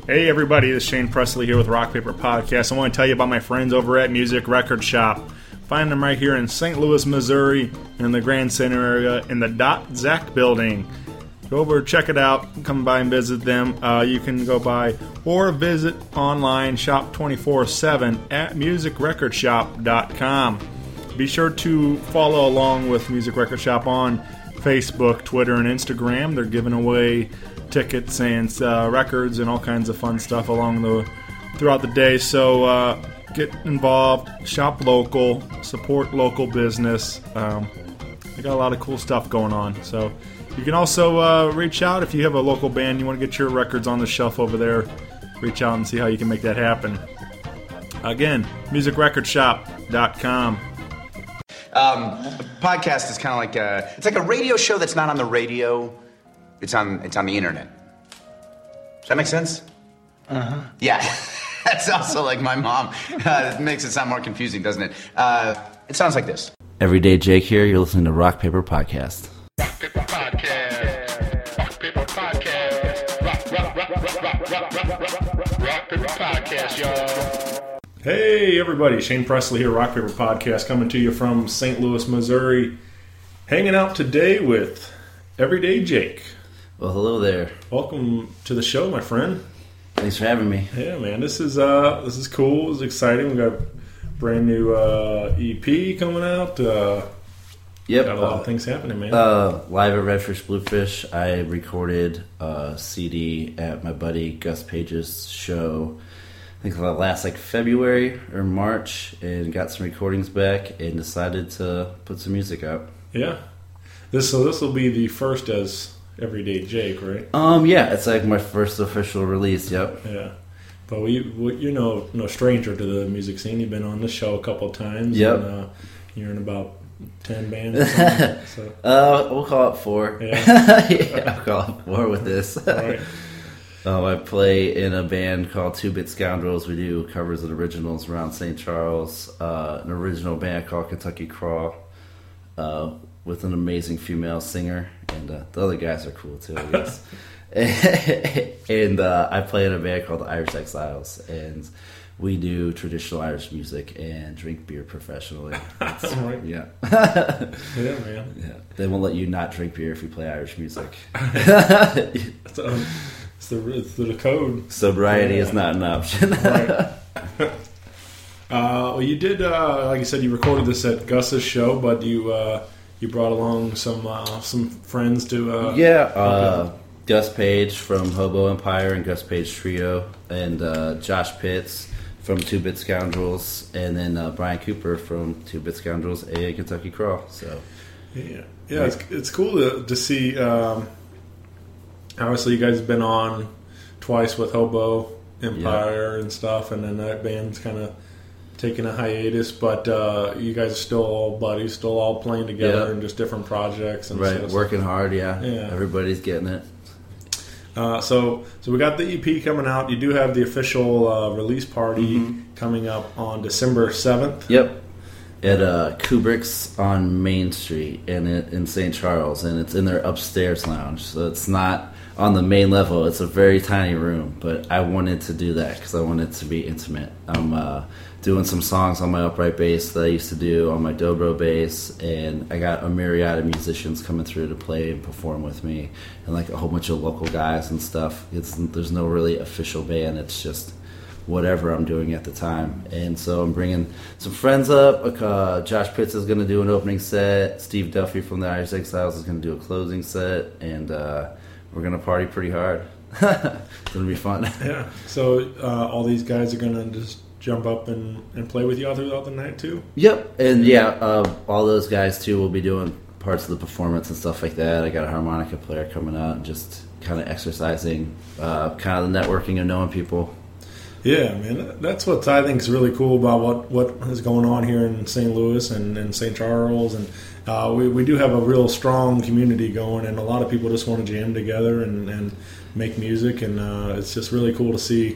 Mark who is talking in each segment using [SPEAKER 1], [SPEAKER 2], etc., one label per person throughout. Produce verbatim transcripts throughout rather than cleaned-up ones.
[SPEAKER 1] Hey everybody, this is Shane Presley here with Rock Paper Podcast. I want to tell you about my friends over at Music Record Shop. Find them right here in Saint Louis, Missouri, in the Grand Center area, in the Dot Zack building. Go over, check it out, come by and visit them. Uh, you can go by or visit online, shop twenty-four seven at music record shop dot com. Be sure to follow along with Music Record Shop on Facebook, Twitter, and Instagram. They're giving away tickets and uh, records and all kinds of fun stuff along the throughout the day. So uh, get involved, shop local, support local business. Um, they got a lot of cool stuff going on. So you can also uh, reach out if you have a local band, you want to get your records on the shelf over there. Reach out and see how you can make that happen. Again, music record shop dot com.
[SPEAKER 2] Um, a podcast is kind of like a, it's like a radio show that's not on the radio. It's on, it's on the internet. Does that make sense?
[SPEAKER 3] Uh-huh.
[SPEAKER 2] Yeah. That's also like my mom. Uh, it makes it sound more confusing, doesn't it? Uh, it sounds like this.
[SPEAKER 4] Everyday Jake here. You're listening to Rock Paper Podcast.
[SPEAKER 5] Rock Paper Podcast. Rock Paper Podcast. Rock, rock, rock, rock, rock, rock, rock, rock, rock Paper Podcast, y'all.
[SPEAKER 1] Hey everybody, Shane Presley here, Rock Paper Podcast, coming to you from Saint Louis, Missouri. Hanging out today with Everyday Jake.
[SPEAKER 4] Well, hello there.
[SPEAKER 1] Welcome to the show, my friend.
[SPEAKER 4] Thanks for having me.
[SPEAKER 1] Yeah, man, this is uh, this is cool. It's exciting. We got a brand new uh, E P coming out. Uh,
[SPEAKER 4] Yep.
[SPEAKER 1] got a lot
[SPEAKER 4] uh,
[SPEAKER 1] of things happening, man.
[SPEAKER 4] Uh, live at Redfish Bluefish, I recorded a C D at my buddy Gus Page's show. I think last like February or March, and got some recordings back and decided to put some music out.
[SPEAKER 1] Yeah. This so this will be the first as Everyday Jake, right?
[SPEAKER 4] Um, yeah, it's like my first official release. Yep.
[SPEAKER 1] Yeah. But we, we you're no no stranger to the music scene. You've been on this show a couple of times.
[SPEAKER 4] Yep.
[SPEAKER 1] And, uh, you're in about ten bands. Or something, so.
[SPEAKER 4] Uh, we'll call it four.
[SPEAKER 1] Yeah.
[SPEAKER 4] Yeah, I'll call it four with this.
[SPEAKER 1] All right.
[SPEAKER 4] Um, I play in a band called Two Bit Scoundrels. We do covers and originals around Saint Charles. Uh, an original band called Kentucky Crawl uh, with an amazing female singer. And uh, the other guys are cool too, I guess. and uh, I play in a band called the Irish Exiles. And we do traditional Irish music and drink beer professionally. It's,
[SPEAKER 1] Right.
[SPEAKER 4] Yeah.
[SPEAKER 1] Yeah, man.
[SPEAKER 4] Yeah. They won't let you not drink beer if you play Irish music.
[SPEAKER 1] It's, um, it's, the, it's the code.
[SPEAKER 4] Sobriety
[SPEAKER 1] Yeah.
[SPEAKER 4] is not an option.
[SPEAKER 1] Right. uh, well, you did, uh, like you said, you recorded this at Gus's show, but you uh, you brought along some uh, some friends to. Uh,
[SPEAKER 4] Yeah, uh, Gus Page from Hobo Empire and Gus Page Trio, and uh, Josh Pitts from Two Bit Scoundrels, and then uh, Brian Cooper from Two Bit Scoundrels and Kentucky Crawl. So,
[SPEAKER 1] Yeah, yeah, it's it's cool to to see. Um, obviously, you guys have been on twice with Hobo Empire and stuff, and then that band's kind of taking a hiatus. But uh, you guys are still all buddies, still all playing together
[SPEAKER 4] Yeah.
[SPEAKER 1] in just different projects and
[SPEAKER 4] right,
[SPEAKER 1] stuff.
[SPEAKER 4] working hard. Yeah,
[SPEAKER 1] Yeah.
[SPEAKER 4] everybody's getting it.
[SPEAKER 1] Uh, so, so we got the E P coming out. You do have the official uh, release party
[SPEAKER 4] Mm-hmm.
[SPEAKER 1] coming up on December seventh.
[SPEAKER 4] Yep. At uh, Kubrick's on Main Street in in Saint Charles, and it's in their upstairs lounge. So it's not on the main level. It's a very tiny room, but I wanted to do that because I wanted to be intimate. I'm uh, doing some songs on my upright bass that I used to do on my dobro bass, and I got a myriad of musicians coming through to play and perform with me, and like a whole bunch of local guys and stuff. It's there's no really official band. It's just whatever I'm doing at the time. And so I'm bringing some friends up. Uh, Josh Pitts is going to do an opening set. Steve Duffy from the Irish Exiles is going to do a closing set. And uh, we're going to party pretty hard. It's going to be fun.
[SPEAKER 1] Yeah. So uh, all these guys are going to just jump up and, and play with you all throughout the night too?
[SPEAKER 4] Yep. And yeah, uh, all those guys too will be doing parts of the performance and stuff like that. I got a harmonica player coming out and just kind of exercising, uh, kind of the networking and knowing people.
[SPEAKER 1] Yeah, man, that's what I think is really cool about what, what is going on here in Saint Louis and, and Saint Charles. And uh, we, we do have a real strong community going, and a lot of people just want to jam together and, and make music. And uh, it's just really cool to see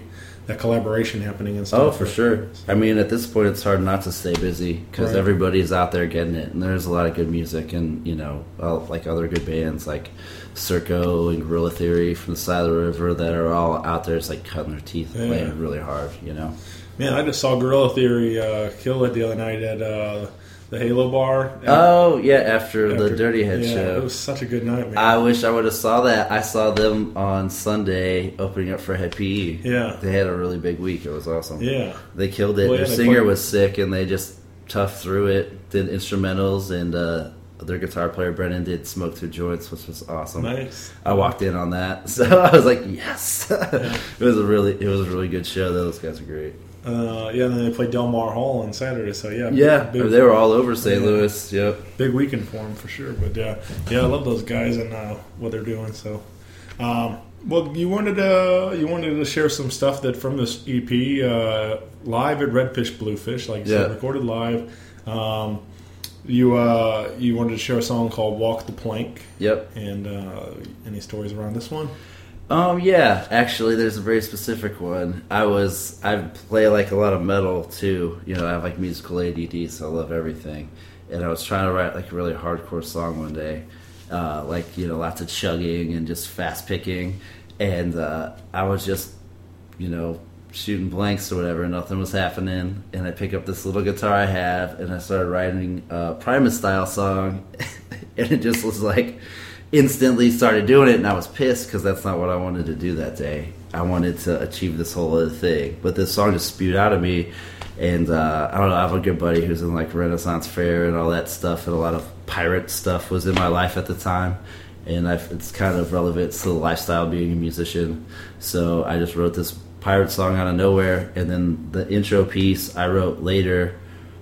[SPEAKER 1] that collaboration happening and stuff.
[SPEAKER 4] Oh, for sure. I mean, at this point, it's hard not to stay busy because
[SPEAKER 1] Right.
[SPEAKER 4] everybody's out there getting it, and there's a lot of good music, and you know, uh, like other good bands like Circo and Gorilla Theory from the side of the river that are all out there, just like cutting their teeth, and
[SPEAKER 1] Yeah.
[SPEAKER 4] playing really hard. You know.
[SPEAKER 1] Man, I just saw Gorilla Theory uh, kill it the other night at uh, the Halo Bar.
[SPEAKER 4] Oh yeah, after,
[SPEAKER 1] After-
[SPEAKER 4] the Dirty Head
[SPEAKER 1] yeah,
[SPEAKER 4] show.
[SPEAKER 1] It was such a good night, man.
[SPEAKER 4] I wish I would have saw that. I saw them on Sunday opening up for Head P E.
[SPEAKER 1] Yeah.
[SPEAKER 4] They had a really big week. It was awesome.
[SPEAKER 1] yeah.
[SPEAKER 4] They killed it.
[SPEAKER 1] Well, yeah,
[SPEAKER 4] Their
[SPEAKER 1] they
[SPEAKER 4] singer
[SPEAKER 1] played-
[SPEAKER 4] was sick, and they just toughed through it. Did instrumentals, and uh, their guitar player Brennan did Smoke Through Joints, which was awesome.
[SPEAKER 1] Nice.
[SPEAKER 4] I walked in on that, so I was like, yes. It was a really, it was a really good show. Those guys are great.
[SPEAKER 1] Uh, yeah, and then they played Del Mar Hall on Saturday, so yeah.
[SPEAKER 4] Yeah,
[SPEAKER 1] big,
[SPEAKER 4] they were all over Saint
[SPEAKER 1] Yeah.
[SPEAKER 4] Louis. Yep.
[SPEAKER 1] big weekend for them for sure. But yeah, yeah, I love those guys and uh, what they're doing. So, um, well, you wanted to you wanted to share some stuff that from this E P uh, live at Redfish Bluefish, like you
[SPEAKER 4] Yeah.
[SPEAKER 1] said, recorded live. Um, you uh, you wanted to share a song called "Walk the Plank,"
[SPEAKER 4] Yep.
[SPEAKER 1] and uh, any stories around this one?
[SPEAKER 4] Um, yeah, actually, there's a very specific one. I was, I play like a lot of metal too. You know, I have like musical A D D, so I love everything. And I was trying to write like a really hardcore song one day, uh, like you know, lots of chugging and just fast picking. And uh, I was just, you know, shooting blanks or whatever, and nothing was happening. And I pick up this little guitar I have, and I started writing a Primus style song, and it just was like. Instantly started doing it, and I was pissed because that's not what I wanted to do that day. I wanted to achieve this whole other thing, but this song just spewed out of me. And uh, I don't know, I have a good buddy who's in like Renaissance Fair and all that stuff, and a lot of pirate stuff was in my life at the time, and I've, it's kind of relevant to the lifestyle of being a musician. So I just wrote this pirate song out of nowhere, and then the intro piece I wrote later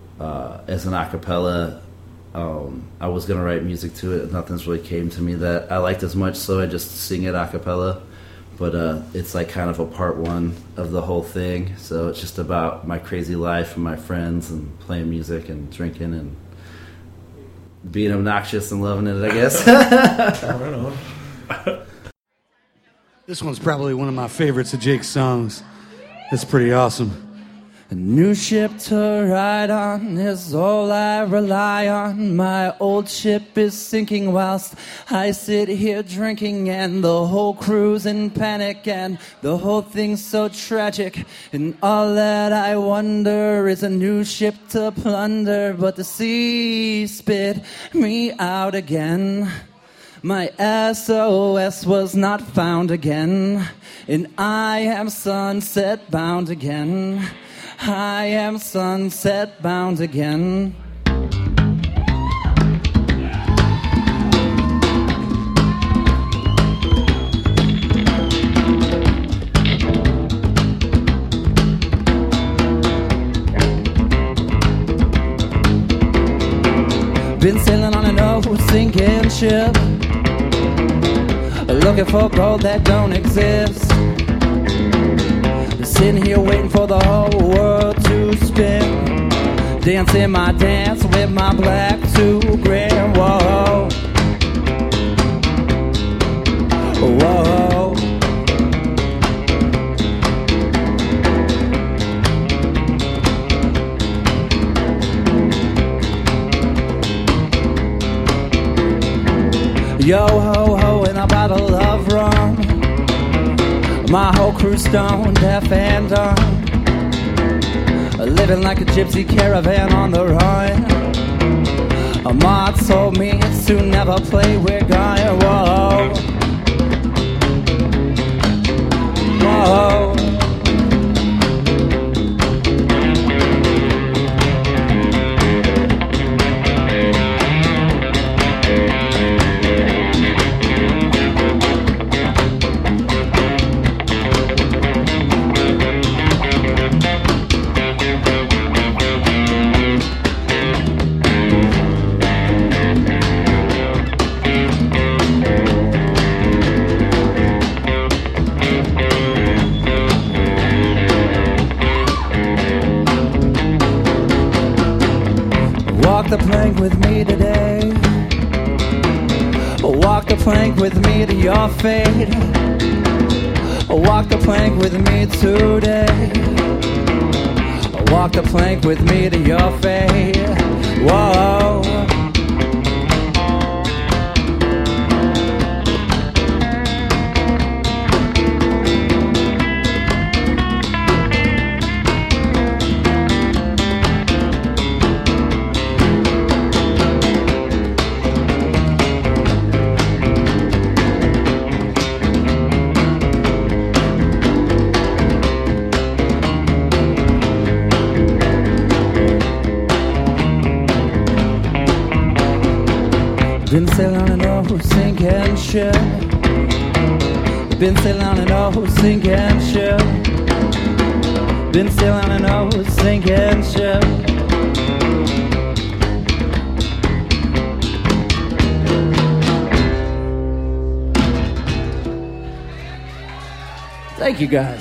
[SPEAKER 4] uh, as an a cappella. Um, I was going to write music to it. Nothing's really came to me that I liked as much, so I just sing it a cappella. But uh, it's like kind of a part one of the whole thing. So it's just about my crazy life and my friends and playing music and drinking and being obnoxious and loving it, I guess.
[SPEAKER 1] Right on.
[SPEAKER 3] This one's probably one of my favorites of Jake's songs. It's pretty awesome.
[SPEAKER 6] A new ship to ride on is all I rely on. My old ship is sinking whilst I sit here drinking, and the whole crew's in panic, and the whole thing's so tragic. And all that I wonder is a new ship to plunder, but the sea spit me out again. My S O S was not found again, and I am sunset bound again. I am sunset bound again. Been sailing on an old sinking ship, looking for gold that don't exist. Sitting here waiting for the whole world to spin, dancing my dance with my black to grin. Whoa, whoa. Yo ho ho in a bottle of rum. My whole crew's stoned, deaf and dumb, living like a gypsy caravan on the run. A ma told me to never play with Gaia. Whoa, whoa. Walk the plank with me today. Walk the plank with me to your fate. Walk the plank with me today. Walk the plank with me to your fate. Whoa. Been sailing on an old sinking ship. Been sailing on an old sinking ship. Been sailing on an old sinking ship. Thank you guys.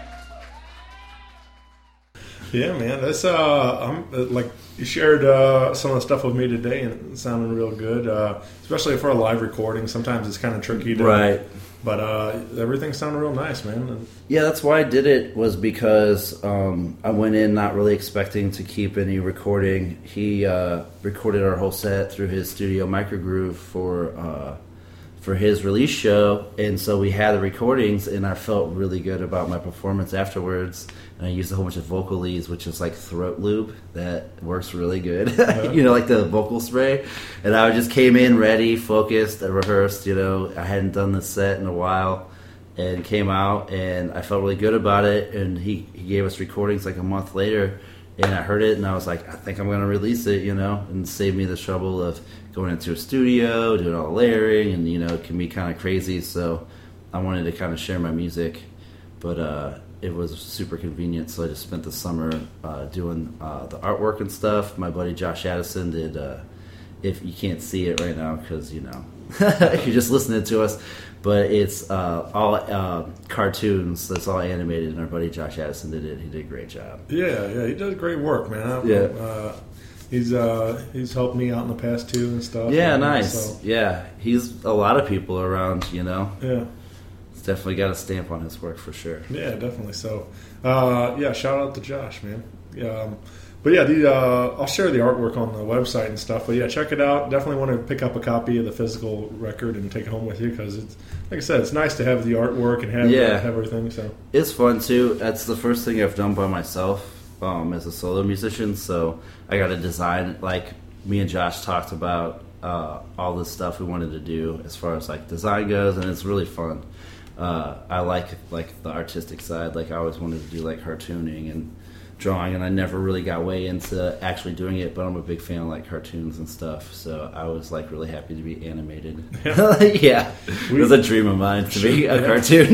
[SPEAKER 1] Yeah, man, that's uh, I'm uh, like you shared uh, some of the stuff with me today, and it sounded real good. Uh, especially for a live recording, sometimes it's kind of tricky to
[SPEAKER 4] Right.
[SPEAKER 1] But uh, everything sounded real nice, man. And
[SPEAKER 4] Yeah, that's why I did it, was because um, I went in not really expecting to keep any recording. He uh, recorded our whole set through his studio Microgroove for uh, for his release show, and so we had the recordings, and I felt really good about my performance afterwards. And I used a whole bunch of vocal leads, which is like throat lube that works really good.
[SPEAKER 1] Yeah.
[SPEAKER 4] You know, like the vocal spray. And I just came in ready, focused, and rehearsed. You know, I hadn't done this set in a while, and came out, and I felt really good about it. And he, he gave us recordings like a month later, and I heard it, and I was like, I think I'm going to release it, you know, and save me the trouble of going into a studio, doing all the layering, and, you know, it can be kind of crazy. So I wanted to kind of share my music, but uh, it was super convenient, so I just spent the summer uh, doing uh, the artwork and stuff. My buddy Josh Addison did, uh, if you can't see it right now because, you know, you're just listening to us, but it's uh, all uh, cartoons, that's all animated, and our buddy Josh Addison did it. He did a great job.
[SPEAKER 1] yeah, yeah, he does great work, man. I,
[SPEAKER 4] Yeah.
[SPEAKER 1] uh, he's uh, he's helped me out in the past too and stuff.
[SPEAKER 4] Yeah,
[SPEAKER 1] and,
[SPEAKER 4] nice.
[SPEAKER 1] So,
[SPEAKER 4] Yeah, he's a lot of people around, you know.
[SPEAKER 1] yeah.
[SPEAKER 4] It's definitely got a stamp on his work for sure.
[SPEAKER 1] Yeah, definitely. So, uh, yeah, shout out to Josh, man. Um, but yeah, the uh, I'll share the artwork on the website and stuff. But yeah, check it out. Definitely want to pick up a copy of the physical record and take it home with you because it's, like I said, it's nice to have the artwork and have,
[SPEAKER 4] Yeah.
[SPEAKER 1] have everything. So
[SPEAKER 4] It's fun too. That's the first thing I've done by myself um, as a solo musician. So I got to design, like me and Josh talked about uh, all this stuff we wanted to do as far as like design goes, and it's really fun. Uh, I like like the artistic side. Like I always wanted to do like cartooning and drawing, and I never really got way into actually doing it. But I'm a big fan of like cartoons and stuff, so I was like really happy to be animated. Yeah, it was a dream of mine to be a cartoon.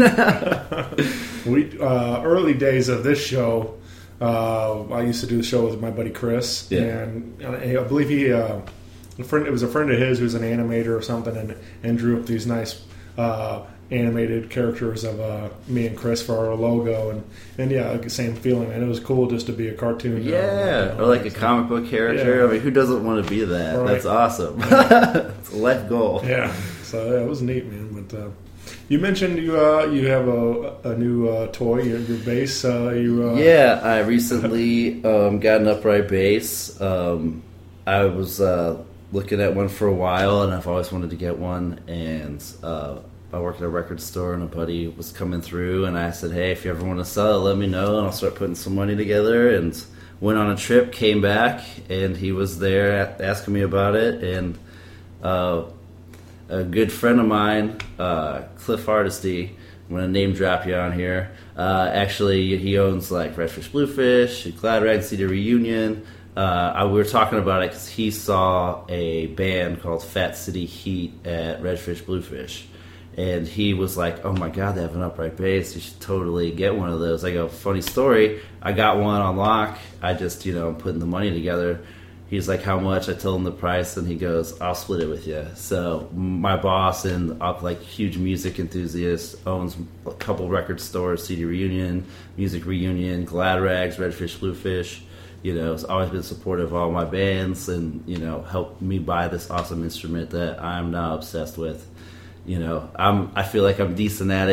[SPEAKER 1] we uh, early days of this show, uh, I used to do the show with my buddy Chris,
[SPEAKER 4] Yeah.
[SPEAKER 1] and I believe he uh, a friend. It was a friend of his who was an animator or something, and and drew up these nice. Uh, animated characters of uh, me and Chris for our logo, and, and yeah, like the same feeling, and it was cool just to be a cartoon.
[SPEAKER 4] Yeah,
[SPEAKER 1] you know,
[SPEAKER 4] or like a comic book character.
[SPEAKER 1] Yeah.
[SPEAKER 4] I mean, who doesn't want to be that?
[SPEAKER 1] Right.
[SPEAKER 4] That's awesome. It's a life goal.
[SPEAKER 1] Yeah, so yeah, it was neat, man. But uh, you mentioned you uh, you have a, a new uh, toy, your, your bass. Uh, you uh,
[SPEAKER 4] Yeah, I recently um, got an upright bass. Um, I was uh, looking at one for a while, and I've always wanted to get one. And uh, I work at a record store, and a buddy was coming through, and I said, hey, if you ever want to sell it, let me know, and I'll start putting some money together. And went on a trip, came back, and he was there asking me about it. And uh, a good friend of mine, uh, Cliff Hardesty, I'm going to name drop you on here. Uh, actually, he owns like Redfish Bluefish, Glad Rag City Reunion. Uh, I, we were talking about it because he saw a band called Fat City Heat at Redfish Bluefish. And he was like, oh my God, they have an upright bass. You should totally get one of those. I go, funny story. I got one on lock. I just, you know, I'm putting the money together. He's like, how much? I told him the price, and he goes, I'll split it with you. So my boss and uh, like huge music enthusiast owns a couple record stores, C D Reunion, Music Reunion, Glad Rags, Redfish Bluefish. You know, has always been supportive of all my bands, and, you know, helped me buy this awesome instrument that I'm now obsessed with. You know, I'm, I feel like I'm decent at it,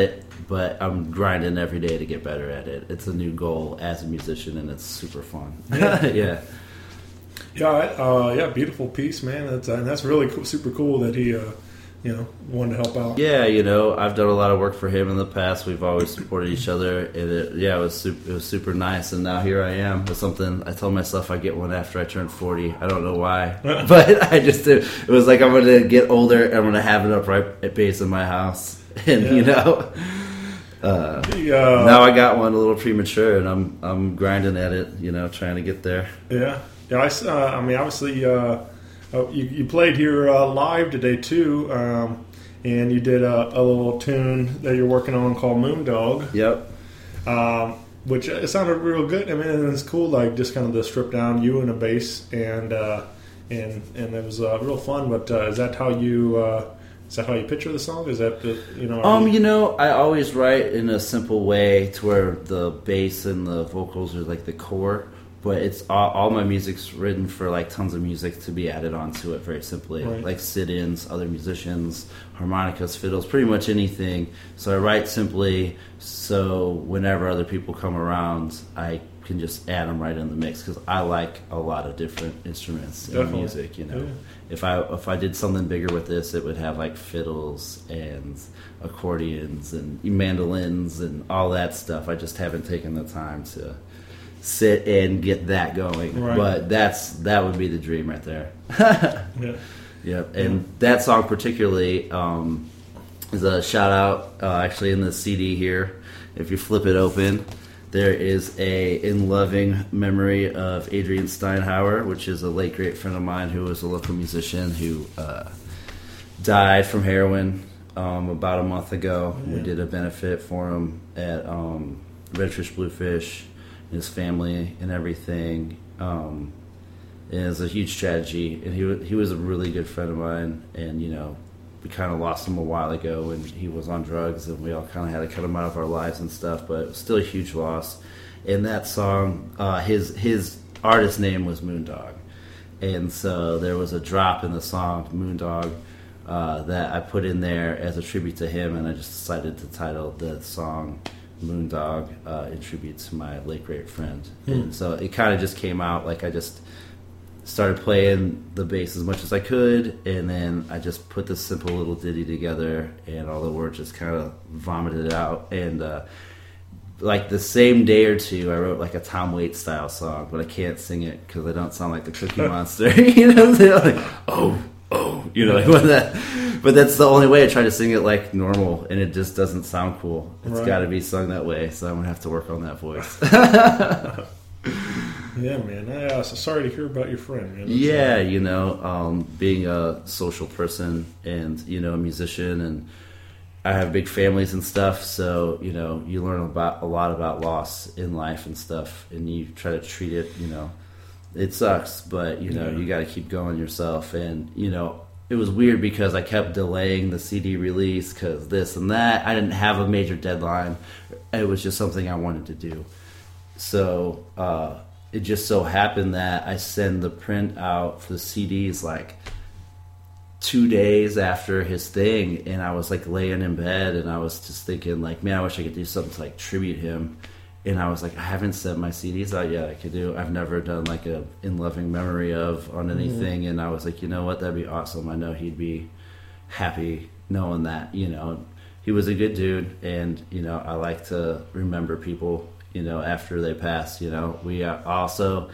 [SPEAKER 4] but I'm grinding every day to get better at it. It's a new goal as a musician, and it's super fun.
[SPEAKER 1] Yeah.
[SPEAKER 4] yeah.
[SPEAKER 1] Yeah, uh, yeah, beautiful piece, man. That's and that's really cool, super cool that he, uh, you know, wanted to help out.
[SPEAKER 4] Yeah, you know, I've done a lot of work for him in the past. We've always supported each other, and it, yeah, it was super, it was super nice. And now here I am with something. I told myself I'd get one after I turned forty. I don't know why, but I just it was like I'm going to get older. I'm going to have it up right at base in my house, and
[SPEAKER 1] Yeah.
[SPEAKER 4] you know. Uh,
[SPEAKER 1] The, uh,
[SPEAKER 4] now I got one a little premature, and I'm I'm grinding at it, you know, trying to get there.
[SPEAKER 1] Yeah, yeah. I, s- uh, I mean, obviously, uh, uh, you, you played here uh, live today too, um, and you did a, a little tune that you're working on called Moondog,
[SPEAKER 4] Yep.
[SPEAKER 1] um, which it sounded real good. I mean, it's cool, like just kind of the stripped down you and a bass, and uh, and and it was uh, real fun. But uh, is that how you? Uh, Is that how you picture the song? Is that the, you know?
[SPEAKER 4] Um, you know, I always write in a simple way to where the bass and the vocals are like the core, but it's all, all my music's written for like tons of music to be added onto it very simply,
[SPEAKER 1] Right.
[SPEAKER 4] like sit-ins, other musicians, harmonicas, fiddles, pretty much anything. So I write simply, so whenever other people come around, I can just add them right in the mix because I like a lot of different instruments in
[SPEAKER 1] Definitely.
[SPEAKER 4] music. You know,
[SPEAKER 1] Yeah.
[SPEAKER 4] if I if I did something bigger with this, it would have like fiddles and accordions and mandolins and all that stuff. I just haven't taken the time to sit and get that going.
[SPEAKER 1] Right.
[SPEAKER 4] But that's that would be the dream right there.
[SPEAKER 1] Yeah.
[SPEAKER 4] Yep, and that song particularly um, is a shout out. Uh, actually, in the C D here, if you flip it open, there is a in loving memory of Adrian Steinhauer, which is a late great friend of mine who was a local musician who uh, died from heroin um, about a month ago.
[SPEAKER 1] Yeah.
[SPEAKER 4] We did a benefit for him at um, Redfish Bluefish, his family and everything. Um, and it was a huge tragedy, and he wa- he was a really good friend of mine, and you know, we kind of lost him a while ago when he was on drugs, and we all kind of had to cut him out of our lives and stuff, but it was still a huge loss. And that song, uh, his his artist name was Moondog, and so there was a drop in the song Moondog uh, that I put in there as a tribute to him, and I just decided to title the song Moondog uh, in tribute to my late great friend. And so it kind of just came out like I just started playing the bass as much as I could, and then I just put this simple little ditty together, and all the words just kind of vomited out. And uh, like the same day or two, I wrote like a Tom Waits style song, but I can't sing it because I don't sound like the Cookie Monster. You know, they're like oh, oh, you know, like when that. But that's the only way I try to sing it like normal, and it just doesn't sound cool. It's
[SPEAKER 1] Right.
[SPEAKER 4] got to be sung that way, so I'm gonna have to work on that voice.
[SPEAKER 1] Yeah, man. Yeah, so sorry to hear about your friend, man. That's,
[SPEAKER 4] Yeah,
[SPEAKER 1] uh,
[SPEAKER 4] you know, um, being a social person and, you know, a musician, and I have big families and stuff, so, you know, you learn about a lot about loss in life and stuff, and you try to treat it, you know, it sucks, but, you know,
[SPEAKER 1] Yeah.
[SPEAKER 4] you got to keep going yourself. And, you know, it was weird because I kept delaying the C D release because this and that. I didn't have a major deadline. It was just something I wanted to do. So, uh, it just so happened that I send the print out for the C Ds like two days after his thing, and I was like laying in bed, and I was just thinking like, man, I wish I could do something to like tribute him. And I was like, I haven't sent my C Ds out yet. I could do. I've never done like a in loving memory of on anything, and I was like, you know what, that'd be awesome. I know he'd be happy knowing that. You know, he was a good dude, and you know, I like to remember people, you know, after they pass. You know, we uh, also.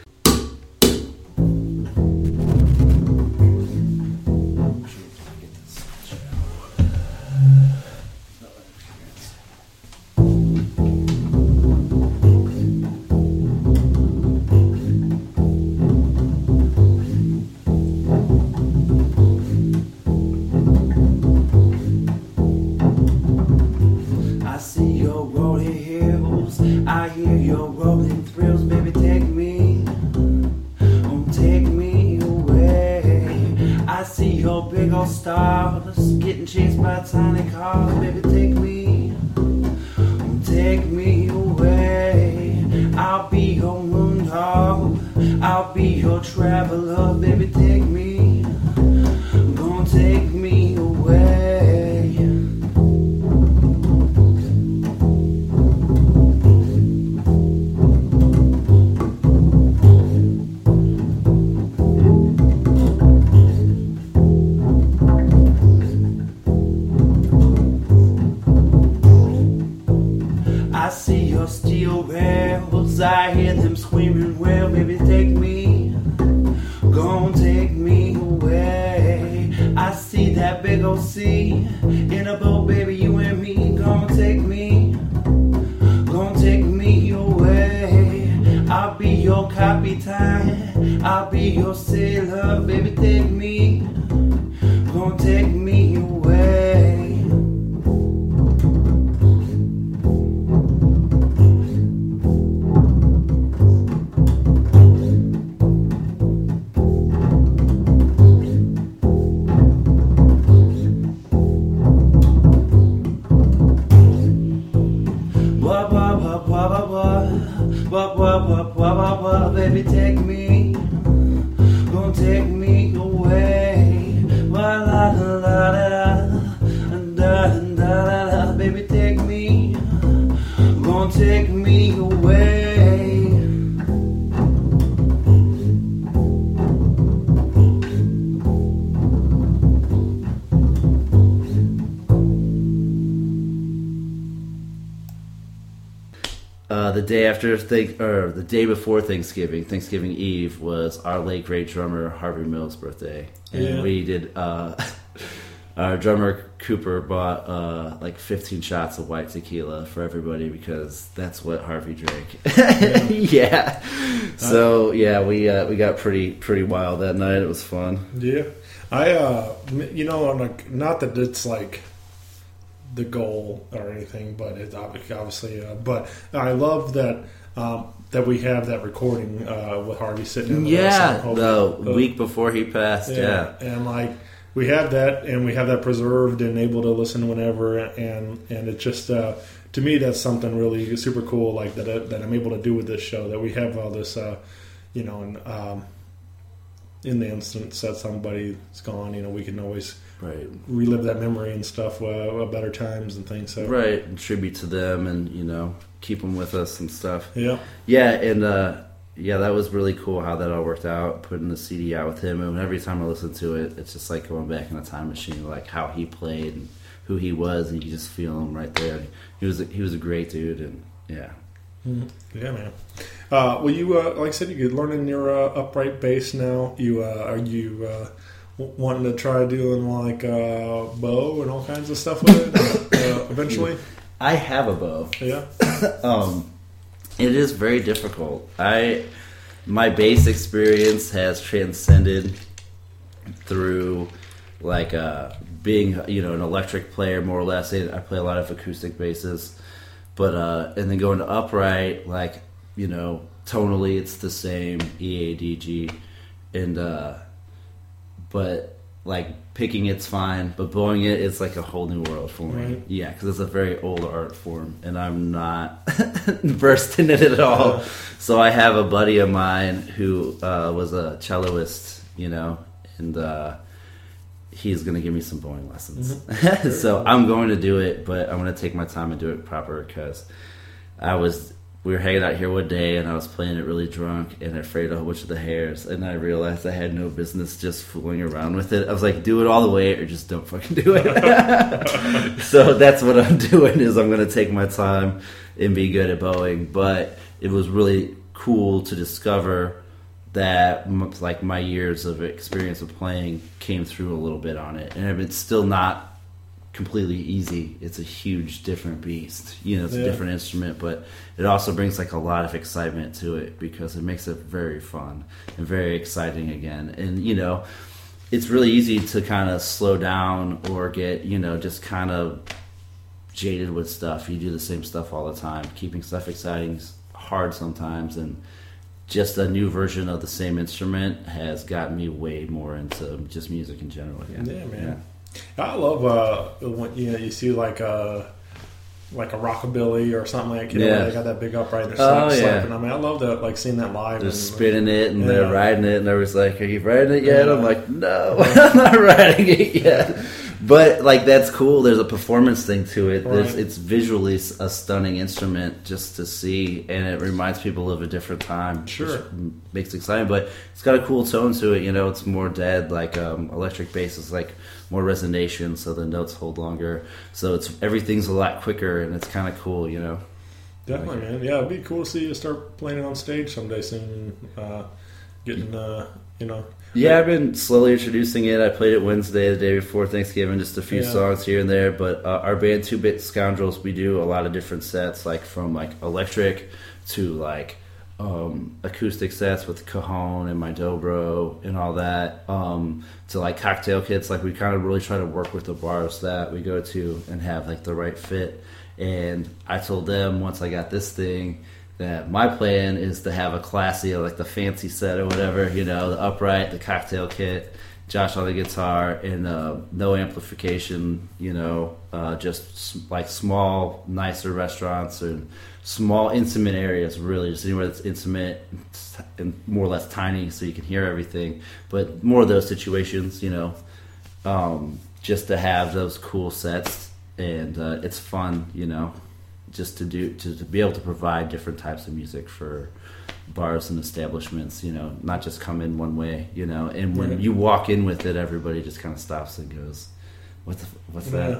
[SPEAKER 4] I see your rolling hills, I hear your rolling thrills, baby, take me, oh, take me away. I see your big old stars, getting chased by tiny cars, baby, take me, oh, take me away. I'll be your moon dog, I'll be your traveler, baby, take me, gonna take me away.
[SPEAKER 6] see your rails. I hear them screaming, well, baby, take me. Gon' take me away. I see that big old sea in a boat, baby, you and me. Gon' take me. Gon' take me away. I'll be your capitan. I'll be your sailor, baby, take me. Gon' take me away. Wah, wah, wah, wah, wah, wah, baby, take me, gon' take me away. Wah, la, la, la, la, da, da, da, da, baby, take me, gon' take me away.
[SPEAKER 4] Uh, the day after, th- or the day before Thanksgiving, Thanksgiving Eve, was our late great drummer Harvey Mills' birthday, and
[SPEAKER 1] Yeah.
[SPEAKER 4] we did. Uh, our drummer Cooper bought uh, like fifteen shots of white tequila for everybody because that's what Harvey drank. Yeah. yeah. So yeah, we uh, we got pretty pretty wild that night. It was fun.
[SPEAKER 1] Yeah, I uh, you know, I'm like, not that it's like the goal or anything, but it's obviously. Uh, but I love that um, that we have that recording uh, with Harvey sitting in the
[SPEAKER 4] Yeah,
[SPEAKER 1] house.
[SPEAKER 4] the
[SPEAKER 1] Uh,
[SPEAKER 4] week before he passed. Yeah.
[SPEAKER 1] yeah, and like we have that, and we have that preserved and able to listen whenever, and and it just uh, to me that's something really super cool, like that I, that I'm able to do with this show. That we have all this, uh, you know, and um, in the instance that somebody's gone, you know, we can always.
[SPEAKER 4] Right.
[SPEAKER 1] Relive that memory and stuff, uh, better times and things. So
[SPEAKER 4] Right, and tribute to them, and you know, keep them with us and stuff.
[SPEAKER 1] Yeah,
[SPEAKER 4] yeah, and uh, yeah, that was really cool how that all worked out. Putting the C D out with him, and every time I listen to it, it's just like going back in a time machine, like how he played and who he was, and you just feel him right there. He was a, he was a great dude, and yeah,
[SPEAKER 1] mm-hmm. yeah, man. Uh, well, you uh, like I said, you're learning your uh, upright bass now. You uh, are you. Uh, wanting to try doing like uh, bow and all kinds of stuff with it uh, eventually?
[SPEAKER 4] I have a bow.
[SPEAKER 1] Yeah.
[SPEAKER 4] um, it is very difficult. I my bass experience has transcended through like uh, being you know an electric player more or less. I play a lot of acoustic basses, but uh, and then going to upright, like you know tonally it's the same E A D G, and. Uh, But like picking it's fine, but blowing it, it's like a whole new world for me.
[SPEAKER 1] Right.
[SPEAKER 4] Yeah, because it's a very old art form, and I'm not versed in it at all. Yeah. So I have a buddy of mine who uh, was a celloist, you know, and uh, he's going to give me some blowing lessons. Mm-hmm. So I'm going to do it, but I'm going to take my time and do it proper because I was. We were hanging out here one day, and I was playing it really drunk and afraid of a whole bunch of the hairs, and I realized I had no business just fooling around with it. I was like, do it all the way or just don't fucking do it. So that's what I'm doing is I'm going to take my time and be good at bowing. But it was really cool to discover that like my years of experience of playing came through a little bit on it. And it's still not completely easy. It's a huge different beast. You know, it's yeah. a different instrument, but it also brings like a lot of excitement to it because it makes it very fun and very exciting again. And you know, it's really easy to kind of slow down or get, you know, just kind of jaded with stuff. You do the same stuff all the time. Keeping stuff exciting is hard sometimes, and just a new version of the same instrument has gotten me way more into just music in general again.
[SPEAKER 1] Yeah, man. Yeah. I love uh, when you know you see like a like a rockabilly or something like you know,
[SPEAKER 4] yeah.
[SPEAKER 1] they got that big upright. They're
[SPEAKER 4] oh,
[SPEAKER 1] slap,
[SPEAKER 4] yeah.
[SPEAKER 1] slapping. I mean, I love that, like seeing that live.
[SPEAKER 4] They're
[SPEAKER 1] and,
[SPEAKER 4] spinning it and
[SPEAKER 1] yeah.
[SPEAKER 4] they're riding it, and everyone's like, "Are you riding it yet?" Yeah. I'm like, "No, I'm not riding it yet." But like that's cool. There's a performance thing to it.
[SPEAKER 1] Right.
[SPEAKER 4] There's, it's visually a stunning instrument just to see, and it reminds people of a different time.
[SPEAKER 1] Sure,
[SPEAKER 4] which makes it exciting. But it's got a cool tone to it. You know, it's more dead. Like um, electric bass is like more resonation, so the notes hold longer. So it's everything's a lot quicker, and it's kind of cool. You know.
[SPEAKER 1] Definitely, man. Yeah, it'd be cool to see you start playing it on stage someday soon. Uh, getting, uh, you know.
[SPEAKER 4] Yeah, I've been slowly introducing it. I played it Wednesday, the day before Thanksgiving, just a few
[SPEAKER 1] Yeah.
[SPEAKER 4] songs here and there. But uh, our band, Two Bit Scoundrels, we do a lot of different sets, like from like electric to like um, acoustic sets with Cajon and my dobro and all that, um, to like cocktail kits. Like we kind of really try to work with the bars that we go to and have like the right fit. And I told them once I got this thing that my plan is to have a classy, like the fancy set or whatever, you know, the upright, the cocktail kit, Josh on the guitar, and uh, no amplification, you know, uh, just s- like small, nicer restaurants and small, intimate areas, really, just anywhere that's intimate and more or less tiny so you can hear everything. But more of those situations, you know, um, just to have those cool sets. And uh, it's fun, you know, just to do to, to be able to provide different types of music for bars and establishments, you know, not just come in one way, you know. And when
[SPEAKER 1] Right.
[SPEAKER 4] you walk in with it, everybody just kind of stops and goes, "What the, what's that?"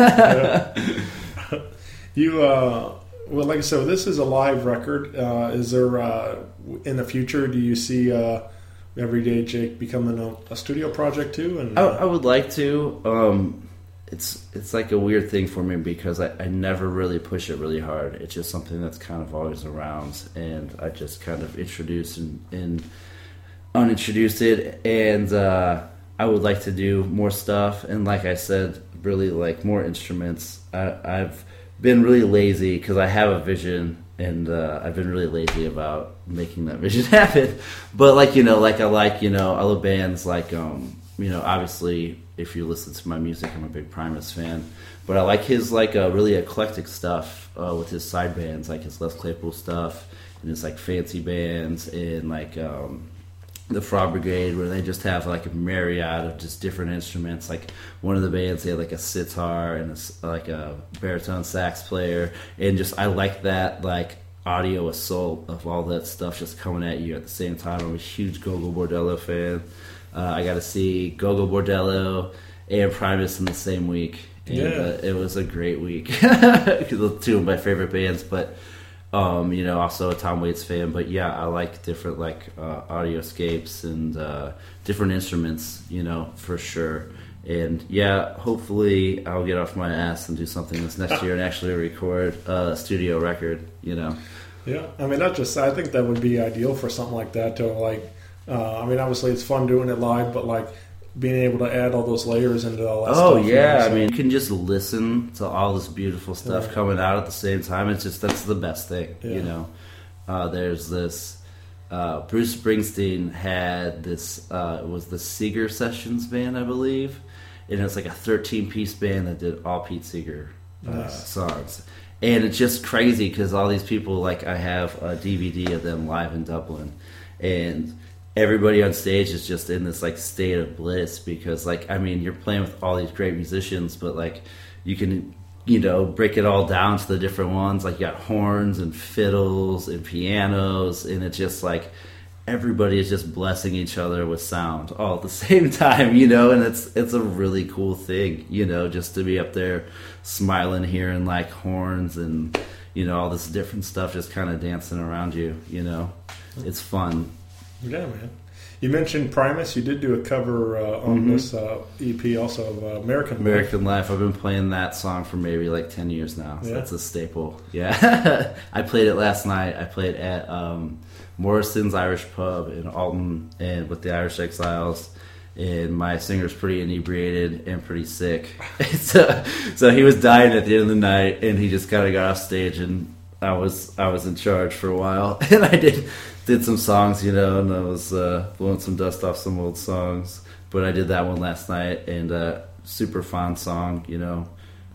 [SPEAKER 1] Yeah. You, uh, well, like I said, this is a live record. Uh, is there, uh, in the future, do you see uh, Everyday Jake becoming a, a studio project too? And
[SPEAKER 4] I,
[SPEAKER 1] uh,
[SPEAKER 4] I would like to. Um, it's it's like a weird thing for me because I, I never really push it really hard. It's just something that's kind of always around, and I just kind of introduce and, and unintroduced it. And uh, I would like to do more stuff. And like I said, really like more instruments. I, I've been really lazy because I have a vision, and uh, I've been really lazy about making that vision happen. But like you know, like I like you know, I love bands like um, you know, obviously. If you listen to my music, I'm a big Primus fan, but I like his like uh, really eclectic stuff uh, with his side bands, like his Les Claypool stuff and his like fancy bands and like um, the Frog Brigade, where they just have like a myriad of just different instruments. Like one of the bands, they had like a sitar and a, like a baritone sax player, and just I like that like audio assault of all that stuff just coming at you at the same time. I'm a huge Gogol Bordello fan. Uh, I got to see Gogol Bordello and Primus in the same week. And
[SPEAKER 1] Yeah.
[SPEAKER 4] uh, it was a great week. Two of my favorite bands, but, um, you know, also a Tom Waits fan. But yeah, I like different, like, uh, audioscapes and uh, different instruments, you know, for sure. And yeah, hopefully I'll get off my ass and do something this next year and actually record a studio record, you know.
[SPEAKER 1] Yeah, I mean, not just. I think that would be ideal for something like that. To like, uh, I mean, obviously it's fun doing it live, but like being able to add all those layers into all that
[SPEAKER 4] Oh
[SPEAKER 1] stuff. you
[SPEAKER 4] yeah,
[SPEAKER 1] know, so-
[SPEAKER 4] I mean, you can just listen to all this beautiful stuff
[SPEAKER 1] Right.
[SPEAKER 4] coming out at the same time. It's just that's the best thing,
[SPEAKER 1] Yeah.
[SPEAKER 4] you know. Uh, there's this. Uh, Bruce Springsteen had this. Uh, it was the Seeger Sessions band, I believe, and it's like a thirteen-piece band that did all Pete Seeger uh,
[SPEAKER 1] Nice.
[SPEAKER 4] songs. And it's just crazy because all these people, like I have a D V D of them live in Dublin, and everybody on stage is just in this like state of bliss because, like, I mean, you're playing with all these great musicians, but like you can, you know, break it all down to the different ones. Like you got horns and fiddles and pianos, and it's just like everybody is just blessing each other with sound all at the same time, you know, and it's it's a really cool thing, you know, just to be up there smiling, hearing like horns and, you know, all this different stuff just kind of dancing around you, you know. It's fun.
[SPEAKER 1] Yeah, man. You mentioned Primus. You did do a cover uh, on
[SPEAKER 4] Mm-hmm.
[SPEAKER 1] this uh, E P, also of uh, American Life.
[SPEAKER 4] American Life. I've been playing that song for maybe like ten years now. So
[SPEAKER 1] Yeah.
[SPEAKER 4] that's a staple. Yeah. I played it last night. I played at um, Morrison's Irish Pub in Alton and with the Irish Exiles. And my singer's pretty inebriated and pretty sick. so, so he was dying at the end of the night, and he just kind of got off stage, and I was I was in charge for a while, and I did did some songs, you know, and I was uh, blowing some dust off some old songs. But I did that one last night, and uh, super fun song, you know.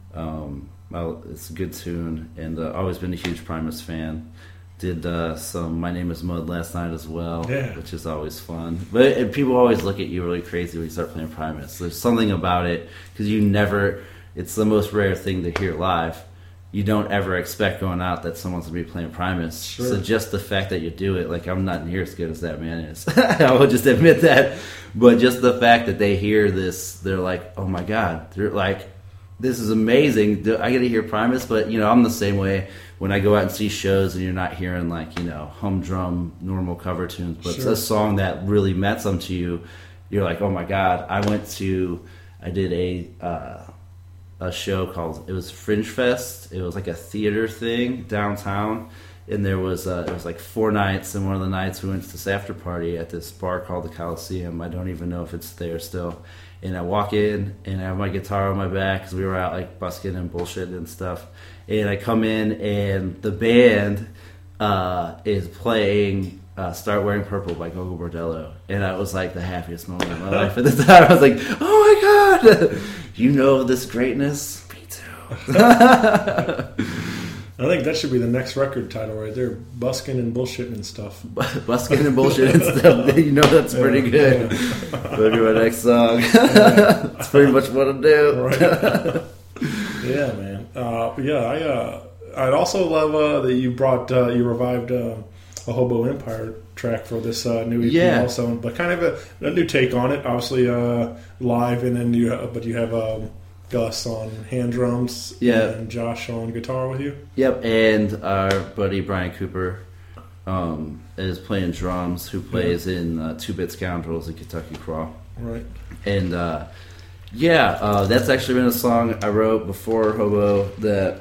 [SPEAKER 4] Um, well, it's a good tune, and uh, always been a huge Primus fan. Did uh, some My Name Is Mud last night as well,
[SPEAKER 1] Yeah.
[SPEAKER 4] which is always fun. But and people always look at you really crazy when you start playing Primus. There's something about it, because you never, it's the most rare thing to hear live. You don't ever expect going out that someone's going to be playing Primus.
[SPEAKER 1] Sure.
[SPEAKER 4] So just the fact that you do it, like I'm not near as good as that man is. I will just admit that. But just the fact that they hear this, they're like, oh my God. They're like, this is amazing. I get to hear Primus, but you know, I'm the same way when I go out and see shows and you're not hearing like, you know, humdrum normal cover tunes, but
[SPEAKER 1] Sure.
[SPEAKER 4] it's a song that really meant something to you. You're like, oh my God. I went to, I did a, uh, a show called, it was Fringe Fest. It was like a theater thing downtown. And there was, uh, it was like four nights. And one of the nights we went to this after party at this bar called the Coliseum. I don't even know if it's there still. And I walk in and I have my guitar on my back because we were out like busking and bullshit and stuff. And I come in and the band uh, is playing uh, Start Wearing Purple by Gogo Bordello. And that was like the happiest moment of my life at the time. I was like, oh my God, you know this greatness? Me too.
[SPEAKER 1] I think that should be the next record title right there. Buskin' and bullshitting and stuff.
[SPEAKER 4] Busking and bullshit and stuff. You know that's pretty
[SPEAKER 1] Yeah,
[SPEAKER 4] good.
[SPEAKER 1] yeah.
[SPEAKER 4] That'll be my next song. That's pretty much what I do.
[SPEAKER 1] Right. Yeah, man. Uh, yeah, I. Uh, I'd also love uh, that you brought uh, you revived uh, a Hobo Empire track for this uh, new E P
[SPEAKER 4] Yeah.
[SPEAKER 1] also, but kind of a, a new take on it. Obviously uh, live, and then you uh, but you have um, Gus on hand drums,
[SPEAKER 4] Yeah.
[SPEAKER 1] and Josh on guitar with you.
[SPEAKER 4] Yep, and our buddy Brian Cooper um, is playing drums, who plays in uh, Two Bit Scoundrels and Kentucky Crawl.
[SPEAKER 1] Right.
[SPEAKER 4] And uh, yeah, uh, that's actually been a song I wrote before Hobo that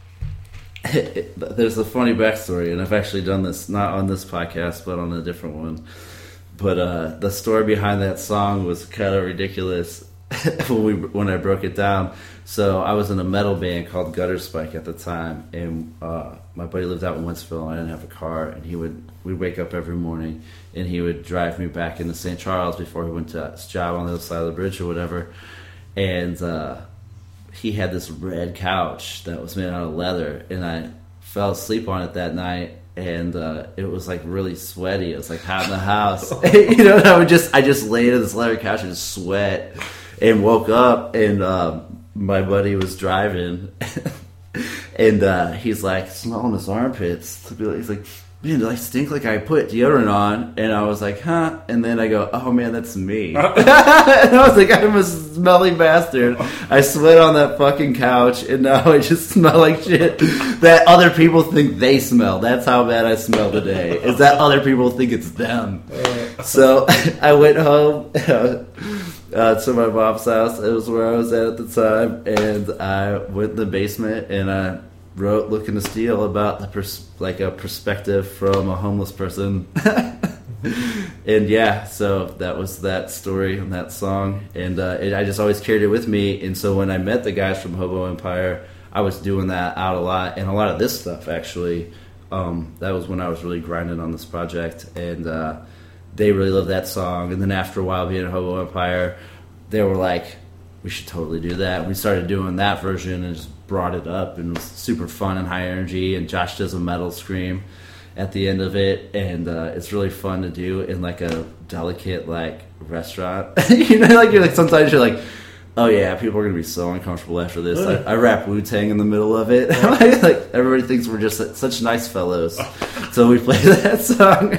[SPEAKER 4] there's a funny backstory, and I've actually done this not on this podcast but on a different one. But uh, the story behind that song was kind of ridiculous when we when I broke it down. So I was in a metal band called Gutter Spike at the time, and uh, my buddy lived out in Wentzville, and I didn't have a car, and he would we'd wake up every morning, and he would drive me back into Saint Charles before he went to his job on the other side of the bridge or whatever, and uh, he had this red couch that was made out of leather, and I fell asleep on it that night, and uh, it was like really sweaty. It was like hot in the house. You know, I would just I just laid in this leather couch and just sweat, and woke up, and um, my buddy was driving, and uh, he's like smelling his armpits. To be like, he's like, man, do I stink like I put deodorant on? And I was like, huh? And then I go, oh man, that's me. And I was like, I'm a smelly bastard. I sweat on that fucking couch, and now I just smell like shit that other people think they smell. That's how bad I smell today, is that other people think it's them. So I went home uh, to my mom's house. It was where I was at at the time, and I went in the basement, and I wrote Looking to Steal about the pers- like a perspective from a homeless person. And yeah, so that was that story and that song, and uh, it, I just always carried it with me. And so when I met the guys from Hobo Empire, I was doing that out a lot, and a lot of this stuff actually. Um, that was when I was really grinding on this project, and uh, they really loved that song. And then after a while being at Hobo Empire, they were like, we should totally do that. And we started doing that version and just brought it up, and it was super fun and high energy. And Josh does a metal scream at the end of it, and uh, it's really fun to do in like a delicate like restaurant. You know, like you're like sometimes you're like, oh yeah, people are gonna be so uncomfortable after this. I, I rap Wu-Tang in the middle of it. Like everybody thinks we're just such nice fellows, so we play that song.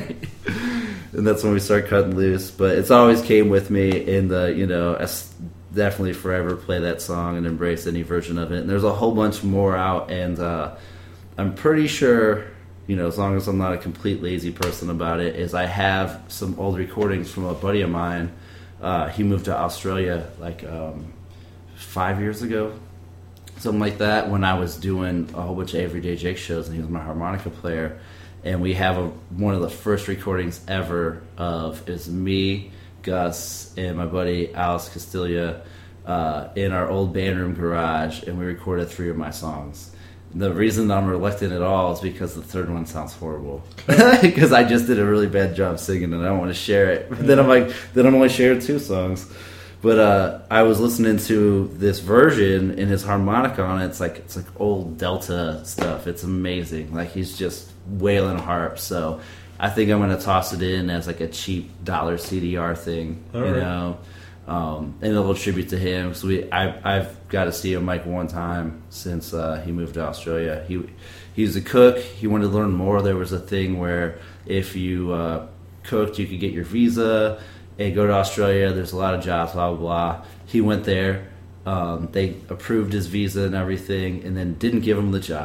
[SPEAKER 4] And that's when we start cutting loose. But it's always came with me in the, you know, as definitely forever play that song and embrace any version of it. And there's a whole bunch more out, and uh, I'm pretty sure, you know, as long as I'm not a complete lazy person about it, is I have some old recordings from a buddy of mine. Uh, he moved to Australia like um, five years ago, something like that, when I was doing a whole bunch of Everyday Jake shows, and he was my harmonica player. And we have a, one of the first recordings ever of is me, Gus, and my buddy Alice Castilla uh, in our old band room garage, and we recorded three of my songs. The reason I'm reluctant at all is because the third one sounds horrible. Because I just did a really bad job singing, and I don't want to share it. But then I'm like, then I'm only sharing two songs. But uh, I was listening to this version, and his harmonica on it, it's like it's like old Delta stuff. It's amazing. Like he's just wailing harp. So I think I'm going to toss it in as like a cheap dollar C D R thing,
[SPEAKER 1] All
[SPEAKER 4] you
[SPEAKER 1] right.
[SPEAKER 4] know, um, and a little tribute to him. So we, I, I've got to see him like one time since uh, he moved to Australia. He he's a cook. He wanted to learn more. There was a thing where if you uh, cooked, you could get your visa and go to Australia. There's a lot of jobs, blah, blah, blah. He went there. Um, they approved his visa and everything, and then didn't give him the job.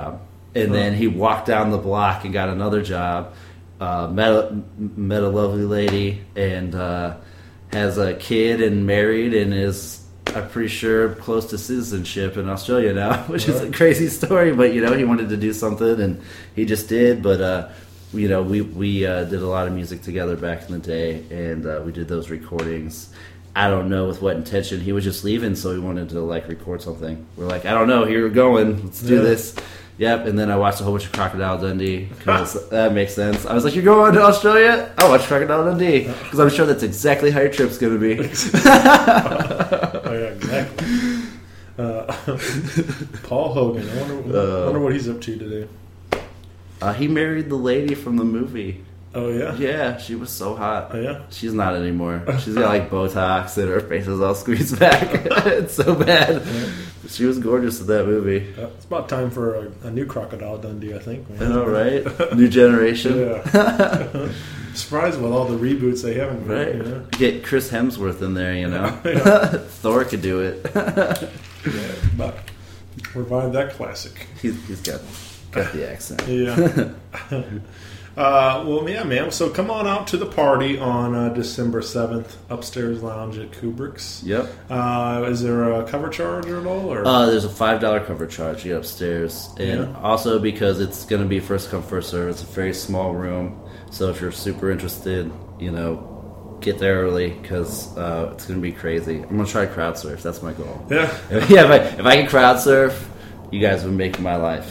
[SPEAKER 4] And then he walked down the block and got another job. Uh, met a, met a lovely lady and uh, has a kid and married and is, I'm pretty sure, close to citizenship in Australia now, which is a crazy story. But you know, he wanted to do something and he just did. But uh, you know, we we uh, did a lot of music together back in the day, and uh, we did those recordings. I don't know with what intention. He was just leaving, so he wanted to like record something. We're like, I don't know, here we're going, let's do
[SPEAKER 1] Yeah.
[SPEAKER 4] this. Yep, and then I watched a whole bunch of Crocodile Dundee, because that makes sense. I was like, you're going to Australia? I'll watch Crocodile Dundee, because I'm sure that's exactly how your trip's going to be.
[SPEAKER 1] Oh, yeah, exactly. Uh, Paul Hogan. I wonder,
[SPEAKER 4] Uh,
[SPEAKER 1] I wonder what he's up to today.
[SPEAKER 4] Uh, he married the lady from the movie.
[SPEAKER 1] Oh, yeah?
[SPEAKER 4] Yeah, she was so hot.
[SPEAKER 1] Oh, yeah?
[SPEAKER 4] She's not anymore. She's got like Botox and her face is all squeezed back. It's so bad.
[SPEAKER 1] Yeah.
[SPEAKER 4] She was gorgeous in that movie.
[SPEAKER 1] Uh, it's about time for a, a new Crocodile Dundee, I think.
[SPEAKER 4] I
[SPEAKER 1] Man.
[SPEAKER 4] know, right? New generation.
[SPEAKER 1] Yeah. Surprised with all the reboots they haven't.
[SPEAKER 4] Right.
[SPEAKER 1] You know?
[SPEAKER 4] Get Chris Hemsworth in there, you know.
[SPEAKER 1] Yeah.
[SPEAKER 4] Thor could do it.
[SPEAKER 1] Yeah, but revive that classic.
[SPEAKER 4] he's, he's got got the accent.
[SPEAKER 1] Yeah. uh, well, yeah, man. So come on out to the party on uh, December seventh, Upstairs Lounge at Kubrick's.
[SPEAKER 4] Yep.
[SPEAKER 1] Uh, is there a cover charge at all? Or?
[SPEAKER 4] Uh, there's a five dollar cover charge to get upstairs, and
[SPEAKER 1] Yeah.
[SPEAKER 4] also because it's going to be first come first serve. It's a very small room, so if you're super interested, you know, get there early because uh, it's going to be crazy. I'm going to try crowd surf. That's my goal.
[SPEAKER 1] Yeah.
[SPEAKER 4] yeah. If I, if I can crowd surf, you guys would make my life.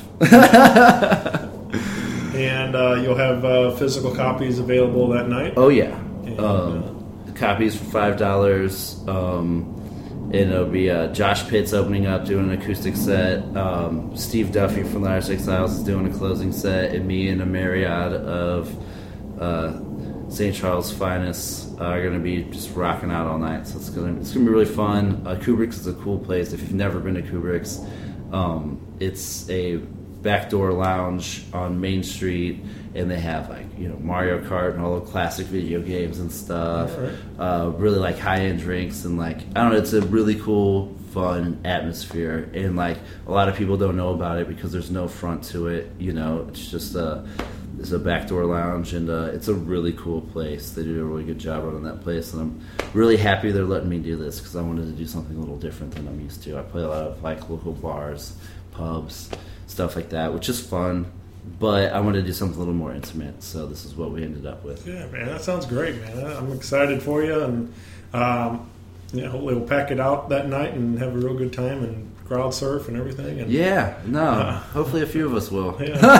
[SPEAKER 1] And uh, you'll have uh, physical copies available that night.
[SPEAKER 4] Oh yeah.
[SPEAKER 1] And,
[SPEAKER 4] Um, copies for five dollars. Um, and it'll be uh, Josh Pitts opening up, doing an acoustic set. Um, Steve Duffy from the Irish Exiles is doing a closing set, and me and a myriad of uh, Saint Charles finest are going to be just rocking out all night. So it's going to it's going to be really fun. Uh, Kubrick's is a cool place. If you've never been to Kubrick's, um, it's a backdoor lounge on Main Street, and they have like you know Mario Kart and all the classic video games and stuff.
[SPEAKER 1] All right.
[SPEAKER 4] Uh, really like high end drinks and like I don't know. It's a really cool, fun atmosphere, and like a lot of people don't know about it because there's no front to it. You know, it's just a it's a backdoor lounge, and uh, it's a really cool place. They do a really good job running that place, and I'm really happy they're letting me do this because I wanted to do something a little different than I'm used to. I play a lot of like local bars, pubs, stuff like that, which is fun, but I wanted to do something a little more intimate, so this is what we ended up with.
[SPEAKER 1] Yeah, man, that sounds great, man. I'm excited for you, and um, yeah, hopefully we'll pack it out that night and have a real good time and crowd surf and everything. And,
[SPEAKER 4] Yeah, no,
[SPEAKER 1] Uh,
[SPEAKER 4] hopefully a few of us will.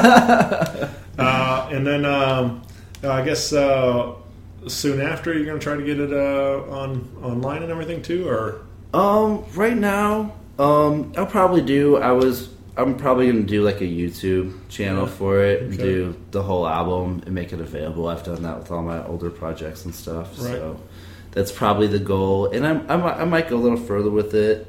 [SPEAKER 1] Yeah. uh, and then um, I guess uh, soon after you're going to try to get it uh, on online and everything too, or
[SPEAKER 4] Um, right now, um, I'll probably do, I was, I'm probably going to do like a YouTube channel
[SPEAKER 1] Yeah.
[SPEAKER 4] for it, and
[SPEAKER 1] Okay.
[SPEAKER 4] do the whole album and make it available. I've done that with all my older projects and stuff,
[SPEAKER 1] Right.
[SPEAKER 4] so that's probably the goal. And I'm, I'm, I might go a little further with it.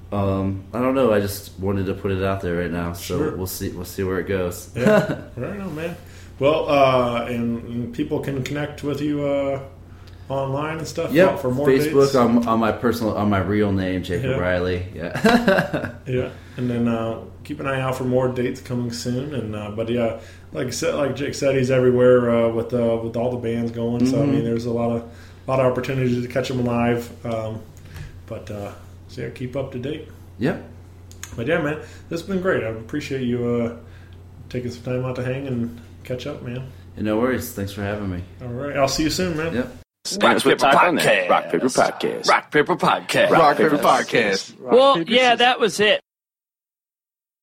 [SPEAKER 4] Um, I don't know. I just wanted to put it out there right now, so
[SPEAKER 1] Sure.
[SPEAKER 4] we'll see. We'll see where it goes.
[SPEAKER 1] yeah, right on, man. Well, uh, and, and people can connect with you uh, online and stuff.
[SPEAKER 4] Yep.
[SPEAKER 1] For more
[SPEAKER 4] Facebook
[SPEAKER 1] dates.
[SPEAKER 4] on, on my personal, on my real name, Jacob
[SPEAKER 1] Yeah.
[SPEAKER 4] Riley. Yeah.
[SPEAKER 1] Yeah, and then uh, keep an eye out for more dates coming soon. And uh, but yeah, like I said, like Jake said, he's everywhere uh, with uh, with all the bands going. So I
[SPEAKER 4] Mm-hmm.
[SPEAKER 1] mean, there's a lot of lot of opportunities to catch him live. Um, but uh, so yeah, keep up to date.
[SPEAKER 4] Yep.
[SPEAKER 1] But yeah, man, this has been great. I appreciate you uh, taking some time out to hang and catch up, man.
[SPEAKER 4] And no worries. Thanks for having me.
[SPEAKER 1] All right, I'll see you soon, man.
[SPEAKER 4] Yep.
[SPEAKER 7] Rock Paper Podcast. Rock Paper Podcast. Rock Paper Podcast. Rock Paper Podcast.
[SPEAKER 8] Well, yeah, that was it.